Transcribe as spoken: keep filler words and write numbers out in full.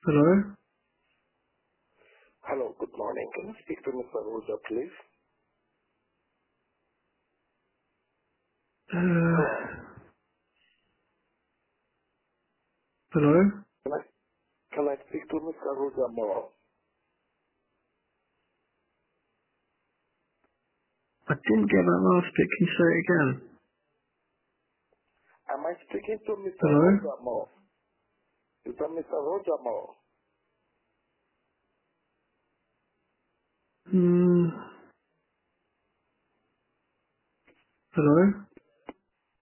Hello? Hello, good morning. Can I speak to Mister Roja, please? Uh, hello? Can I can I speak to Mister Roja more? I didn't get that last bit. Can you say it again? Am I speaking to Mister Hello? Roja more? Is that Mister Roja more? Hmm. Hello?